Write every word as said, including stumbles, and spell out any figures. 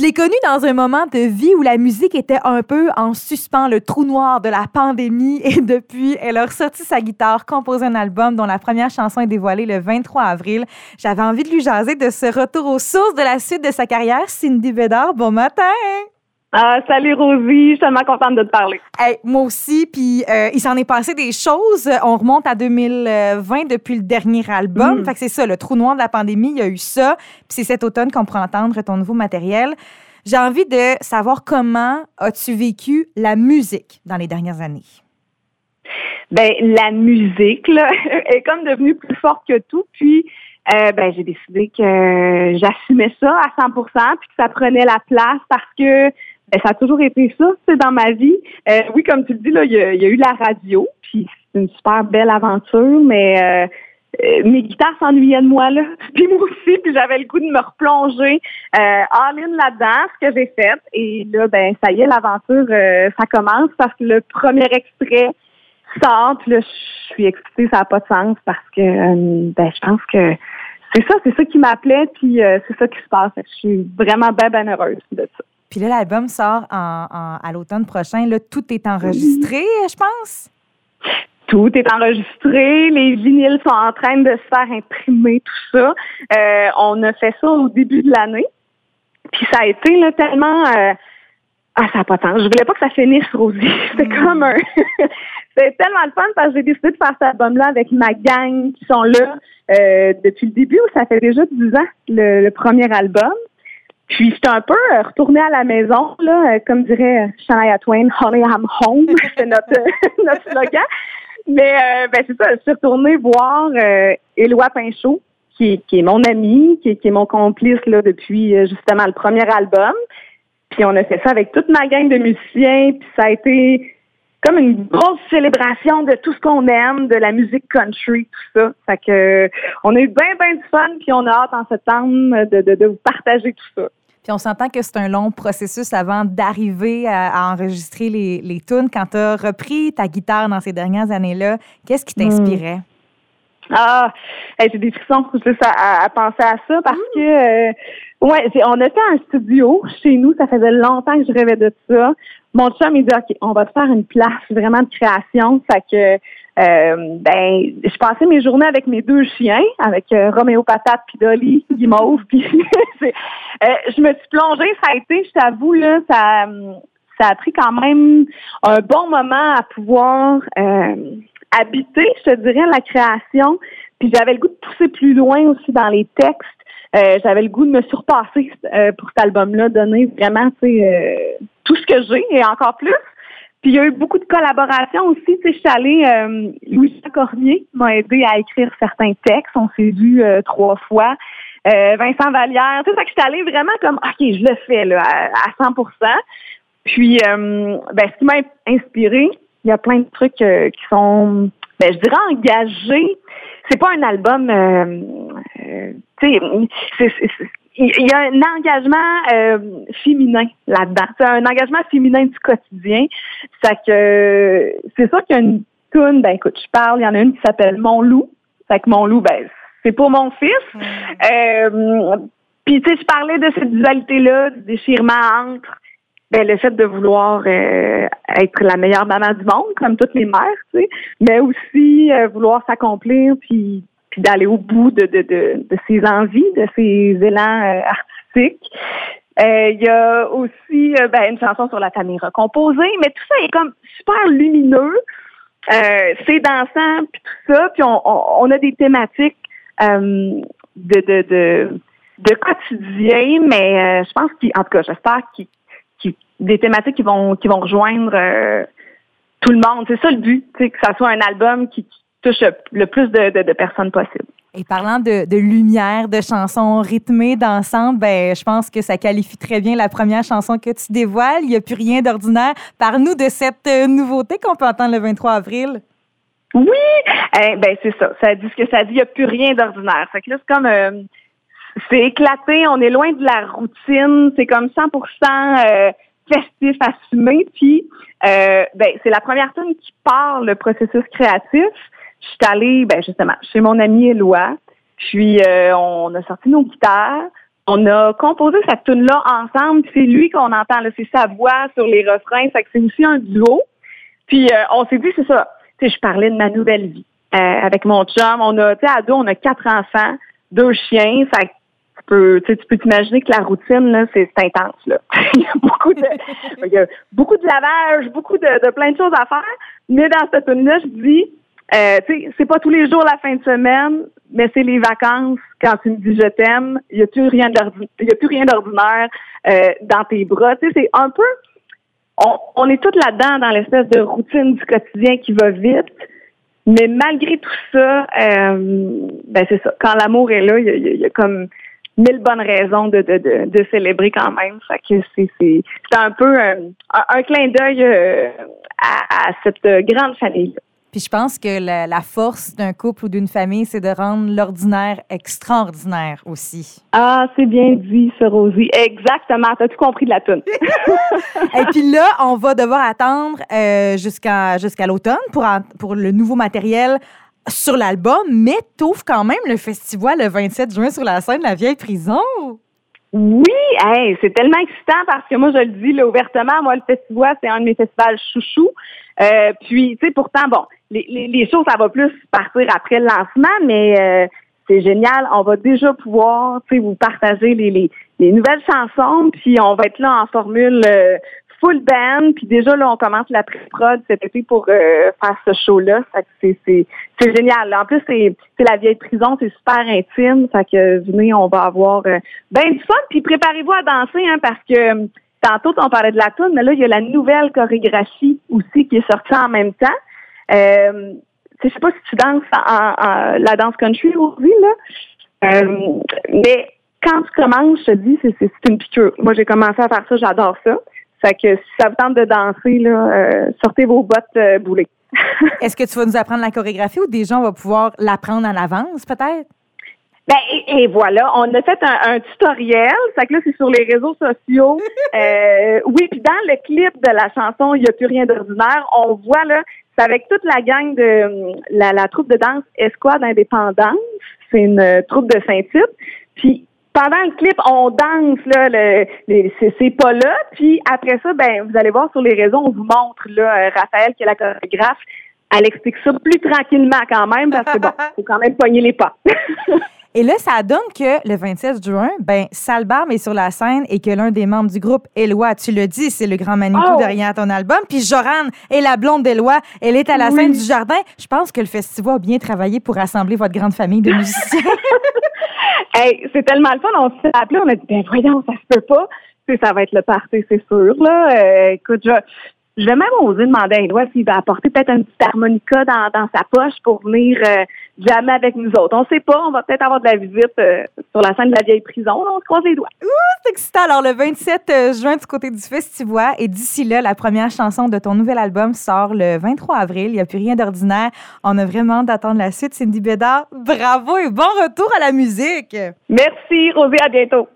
l'ai connue dans un moment de vie où la musique était un peu en suspens, le trou noir de la pandémie. Et depuis, elle a ressorti sa guitare, composé un album dont la première chanson est dévoilée le vingt-trois avril. J'avais envie de lui jaser de ce retour aux sources de la suite de sa carrière. Cindy Bédard, bon matin! Ah, salut Rosie, je suis tellement contente de te parler. Hey, moi aussi, puis euh, il s'en est passé des choses. On remonte à deux mille vingt depuis le dernier album. Mm. Fait que c'est ça, le trou noir de la pandémie, il y a eu ça. Puis c'est cet automne qu'on pourra entendre ton nouveau matériel. J'ai envie de savoir comment as-tu vécu la musique dans les dernières années? Ben la musique, là, est comme devenue plus forte que tout. Puis, euh, ben j'ai décidé que j'assumais ça à cent pour cent puis que ça prenait la place parce que ben, ça a toujours été ça, c'est dans ma vie. Euh, oui, comme tu le dis, là, il y a, il y a eu la radio, puis c'est une super belle aventure, mais euh, euh, mes guitares s'ennuyaient de moi, là. Puis moi aussi, puis j'avais le goût de me replonger euh, all-in là-dedans, ce que j'ai fait. Et là, ben ça y est, l'aventure, euh, ça commence parce que le premier extrait sort, puis là, je suis excitée, ça n'a pas de sens parce que, euh, ben je pense que c'est ça, c'est ça qui m'appelait, puis euh, c'est ça qui se passe. Je suis vraiment bien, bien heureuse de ça. Puis là, l'album sort en, en, à l'automne prochain. Là, tout est enregistré, je pense? Tout est enregistré. Les vinyles sont en train de se faire imprimer, tout ça. Euh, on a fait ça au début de l'année. Puis ça a été là, tellement... Euh... Ah, ça n'a pas de sens. Je voulais pas que ça finisse, Rosie. C'était mm. comme un... C'était tellement le fun parce que j'ai décidé de faire cet album-là avec ma gang qui sont là euh, depuis le début. Ça fait déjà dix ans, le, le premier album. Puis j'étais un peu euh, retournée à la maison, là, euh, comme dirait Shania Twain, Honey, I'm home, c'est notre, euh, notre slogan. Mais euh, ben c'est ça, je suis retournée voir euh, Éloi Pinchot, qui, qui est mon ami, qui, qui est mon complice là depuis euh, justement le premier album. Puis on a fait ça avec toute ma gang de musiciens, puis ça a été comme une grosse célébration de tout ce qu'on aime, de la musique country, tout ça. Fait que on a eu bien, bien du fun, puis on a hâte en septembre de, de, de vous partager tout ça. Puis on s'entend que c'est un long processus avant d'arriver à, à enregistrer les, les tunes. Quand tu as repris ta guitare dans ces dernières années-là, qu'est-ce qui t'inspirait? Mmh. Ah, hey, j'ai des frissons juste à, à, à penser à ça parce mmh. que, euh, ouais, on a fait un studio chez nous. Ça faisait longtemps que je rêvais de ça. Mon chum, il dit, OK, on va te faire une place vraiment de création. Fait que, euh, ben, je passais mes journées avec mes deux chiens, avec euh, Roméo Patate puis Dolly Guimauve. Puis, euh, je me suis plongée. Ça a été, je t'avoue, là, ça, ça a pris quand même un bon moment à pouvoir euh, habiter, je te dirais, la création. Puis j'avais le goût de pousser plus loin aussi dans les textes. Euh, j'avais le goût de me surpasser euh, pour cet album-là, donner vraiment, tu sais, euh, tout ce que j'ai et encore plus. Puis il y a eu beaucoup de collaborations aussi. Tu sais, je suis allée, euh, Louis Cormier m'a aidé à écrire certains textes. On s'est vus euh, trois fois. Euh, Vincent Vallière, tu sais, fait que je suis allée vraiment comme, OK, je le fais là à, à cent pour cent. Puis, euh, ben, ce qui m'a inspirée, il y a plein de trucs euh, qui sont, ben, je dirais engagés. C'est pas un album, euh, euh, tu sais, c'est, c'est, c'est, il y a un engagement euh, féminin là-dedans. C'est un engagement féminin du quotidien. C'est que c'est sûr qu'il y a une toune, ben écoute, je parle, il y en a une qui s'appelle Mon loup. Fait que Mon loup, ben c'est pour mon fils. Mmh. Euh, puis tu sais, je parlais de cette dualité-là, du déchirement entre ben le fait de vouloir euh, être la meilleure maman du monde, comme toutes les mères, tu sais, mais aussi euh, vouloir s'accomplir puis puis d'aller au bout de, de, de, de ses envies, de ses élans euh, artistiques. Il euh, y a aussi euh, ben, une chanson sur la famille recomposée, mais tout ça est comme super lumineux. Euh, c'est dansant, puis tout ça, puis on, on, on a des thématiques euh, de, de, de, de quotidien, mais euh, je pense qu'en tout cas, j'espère qu'il, qu'il des thématiques qui vont qui vont rejoindre euh, tout le monde. C'est ça le but, que ça soit un album qui touche le plus de, de, de personnes possible. Et parlant de, de lumière, de chansons rythmées d'ensemble, ben, je pense que ça qualifie très bien la première chanson que tu dévoiles. Il n'y a plus rien d'ordinaire. Parle-nous de cette nouveauté qu'on peut entendre le vingt-trois avril. Oui! Eh, ben, c'est ça. Ça dit ce que ça dit. Il n'y a plus rien d'ordinaire. Fait que là, c'est comme... Euh, c'est éclaté. On est loin de la routine. C'est comme cent pour cent euh, festif, assumé. Puis, euh, ben, c'est la première tune qui part le processus créatif. Je suis allée, ben justement, chez mon ami Éloi, puis euh, on a sorti nos guitares, on a composé cette tune-là ensemble. C'est lui qu'on entend, là, c'est sa voix sur les refrains. Fait que c'est aussi un duo. Puis euh, on s'est dit, c'est ça. Tu sais, je parlais de ma nouvelle vie euh, avec mon chum. On a, tu sais, à deux, on a quatre enfants, deux chiens. Fait que tu peux, tu sais, tu peux t'imaginer que la routine, là, c'est, c'est intense, là. Il y a beaucoup de, il y a beaucoup de lavage, beaucoup de, de plein de choses à faire. Mais dans cette tune-là, je dis, euh, tu sais, c'est pas tous les jours la fin de semaine, mais c'est les vacances. Quand tu me dis je t'aime, il y a plus rien d'ordinaire, il y a plus rien d'ordinaire euh, dans tes bras. Tu sais, c'est un peu, on, on est toutes là-dedans dans l'espèce de routine du quotidien qui va vite. Mais malgré tout ça, euh, ben c'est ça. Quand l'amour est là, il y a, il y a comme mille bonnes raisons de, de, de, de célébrer quand même. Fait que c'est, c'est, c'est un peu euh, un, un clin d'œil euh, à, à cette grande famille-là. Puis je pense que la, la force d'un couple ou d'une famille, c'est de rendre l'ordinaire extraordinaire aussi. Ah, c'est bien dit, ça, Rosie. Exactement. T'as tout compris de la toune. Et puis là, on va devoir attendre euh, jusqu'à, jusqu'à l'automne pour, en, pour le nouveau matériel sur l'album, mais t'ouvres quand même le festival le vingt-sept juin sur la scène de la Vieille Prison. Oui, hey, c'est tellement excitant parce que moi, je le dis là, ouvertement, moi, le festival, c'est un de mes festivals chouchous. Euh, puis, tu sais, pourtant, bon, les, les, les shows, ça va plus partir après le lancement, mais euh, c'est génial. On va déjà pouvoir, tu sais, vous partager les, les, les nouvelles chansons, puis on va être là en formule euh, full band, puis déjà, là, on commence la pré-prod cet été pour euh, faire ce show-là. Fait que c'est, c'est, c'est génial. En plus, c'est, c'est la Vieille Prison, c'est super intime. Fait que, venez, on va avoir euh, ben du fun, puis préparez-vous à danser, hein, parce que tantôt, on parlait de la toune, mais là, il y a la nouvelle chorégraphie aussi qui est sortie en même temps. Euh, je sais pas si tu danses en, en la danse country aujourd'hui, là. Euh, mais quand tu commences, je te dis, c'est, c'est, c'est une piqûre. Moi, j'ai commencé à faire ça, j'adore ça. Fait que si ça vous tente de danser, là, euh, sortez vos bottes euh, boulées. Est-ce que tu vas nous apprendre la chorégraphie ou déjà on va pouvoir l'apprendre en avance, peut-être? Ben et, et voilà, on a fait un, un tutoriel, ça que là c'est sur les réseaux sociaux. Euh, oui, puis dans le clip de la chanson Il y a plus rien d'ordinaire, on voit là, c'est avec toute la gang de la, la troupe de danse Escouade Indépendance, c'est une euh, troupe de Saint-Tite. Puis pendant le clip, on danse là, le, les, ces, ces pas-là. Puis après ça, ben vous allez voir sur les réseaux, on vous montre là Raphaël qui est la chorégraphe. Elle explique ça plus tranquillement quand même parce que bon, faut quand même pogner les pas. Et là, ça donne que le vingt-sept juin, ben, Salbarbe est sur la scène et que l'un des membres du groupe, Éloi, tu le dis, c'est le grand Manitou oh. derrière ton album. Puis Jorane est la blonde d'Éloi. Elle est à la oui. scène du jardin. Je pense que le festival a bien travaillé pour rassembler votre grande famille de musiciens. Hey, c'est tellement le fun. On s'est appelé, on a dit, ben voyons, ça se peut pas. Tu sais, ça va être le party, c'est sûr, là. Euh, écoute, je... Je vais même oser demander à Éloi s'il va apporter peut-être un petit harmonica dans, dans sa poche pour venir euh, jammer avec nous autres. On sait pas, on va peut-être avoir de la visite euh, sur la scène de la Vieille Prison. Là, on se croise les doigts. Ouh, c'est excitant. Alors, le vingt-sept juin du côté du festival. Et d'ici là, la première chanson de ton nouvel album sort le vingt-trois avril. Il n'y a plus rien d'ordinaire. On a vraiment hâte d'attendre la suite. Cindy Bédard, bravo et bon retour à la musique. Merci, Rosée. À bientôt.